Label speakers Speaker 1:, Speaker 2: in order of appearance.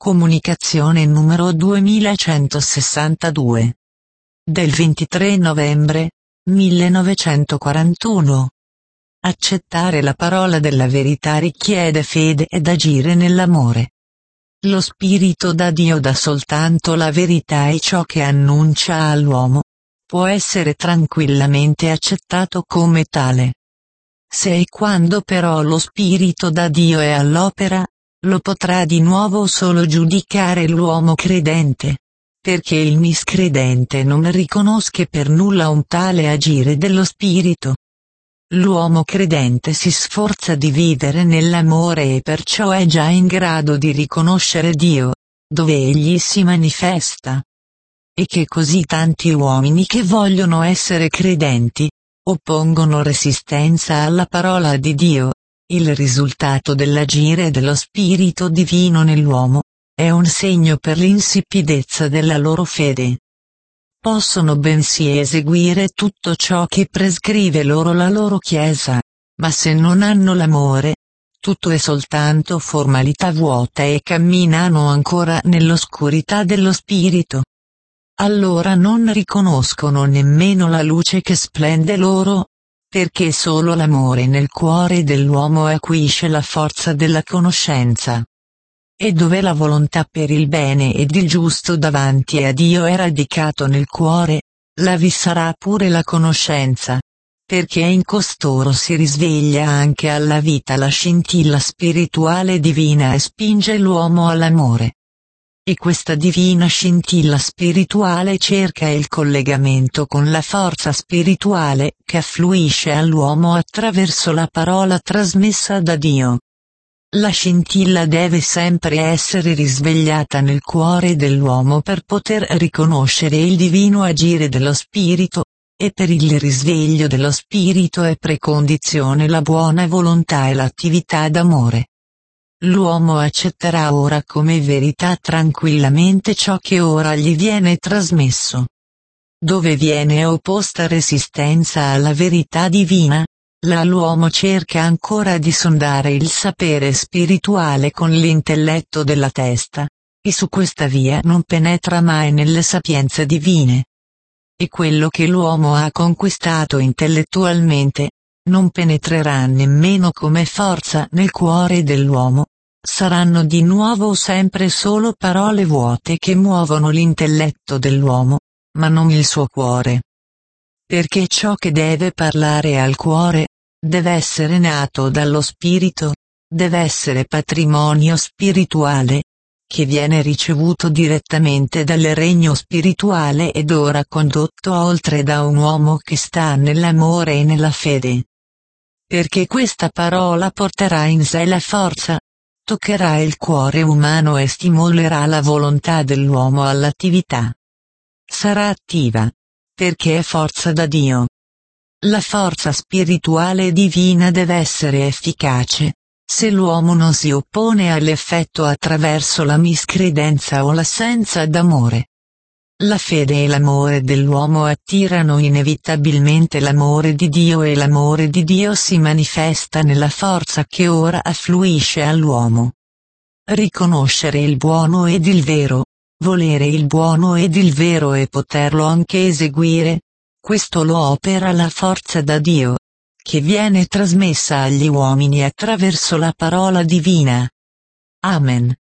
Speaker 1: Comunicazione numero 2162. Del 23 novembre 1941. Accettare la parola della verità richiede fede ed agire nell'amore. Lo Spirito da Dio dà soltanto la verità e ciò che annuncia all'uomo può essere tranquillamente accettato come tale. Se e quando però lo Spirito da Dio è all'opera, lo potrà di nuovo solo giudicare l'uomo credente, perché il miscredente non riconosce per nulla un tale agire dello Spirito. L'uomo credente si sforza di vivere nell'amore e perciò è già in grado di riconoscere Dio, dove egli si manifesta. E che così tanti uomini che vogliono essere credenti oppongono resistenza alla parola di Dio. Il risultato dell'agire dello Spirito Divino nell'uomo è un segno per l'insipidezza della loro fede. Possono bensì eseguire tutto ciò che prescrive loro la loro Chiesa, ma se non hanno l'amore, tutto è soltanto formalità vuota e camminano ancora nell'oscurità dello Spirito. Allora non riconoscono nemmeno la luce che splende loro, perché solo l'amore nel cuore dell'uomo acuisce la forza della conoscenza. E dove la volontà per il bene ed il giusto davanti a Dio è radicato nel cuore, là vi sarà pure la conoscenza, perché in costoro si risveglia anche alla vita la scintilla spirituale divina e spinge l'uomo all'amore. E questa divina scintilla spirituale cerca il collegamento con la forza spirituale che affluisce all'uomo attraverso la parola trasmessa da Dio. La scintilla deve sempre essere risvegliata nel cuore dell'uomo per poter riconoscere il divino agire dello Spirito, e per il risveglio dello Spirito è precondizione la buona volontà e l'attività d'amore. L'uomo accetterà ora come verità tranquillamente ciò che ora gli viene trasmesso. Dove viene opposta resistenza alla verità divina, là l'uomo cerca ancora di sondare il sapere spirituale con l'intelletto della testa, e su questa via non penetra mai nelle sapienze divine. E quello che l'uomo ha conquistato intellettualmente non penetrerà nemmeno come forza nel cuore dell'uomo. Saranno di nuovo sempre solo parole vuote che muovono l'intelletto dell'uomo, ma non il suo cuore. Perché ciò che deve parlare al cuore deve essere nato dallo Spirito, deve essere patrimonio spirituale, che viene ricevuto direttamente dal regno spirituale ed ora condotto oltre da un uomo che sta nell'amore e nella fede. Perché questa parola porterà in sé la forza, toccherà il cuore umano e stimolerà la volontà dell'uomo all'attività. Sarà attiva, perché è forza da Dio. La forza spirituale divina deve essere efficace. Se l'uomo non si oppone all'effetto attraverso la miscredenza o l'assenza d'amore. La fede e l'amore dell'uomo attirano inevitabilmente l'amore di Dio e l'amore di Dio si manifesta nella forza che ora affluisce all'uomo. Riconoscere il buono ed il vero, volere il buono ed il vero e poterlo anche eseguire, questo lo opera la forza da Dio, che viene trasmessa agli uomini attraverso la parola divina. Amen.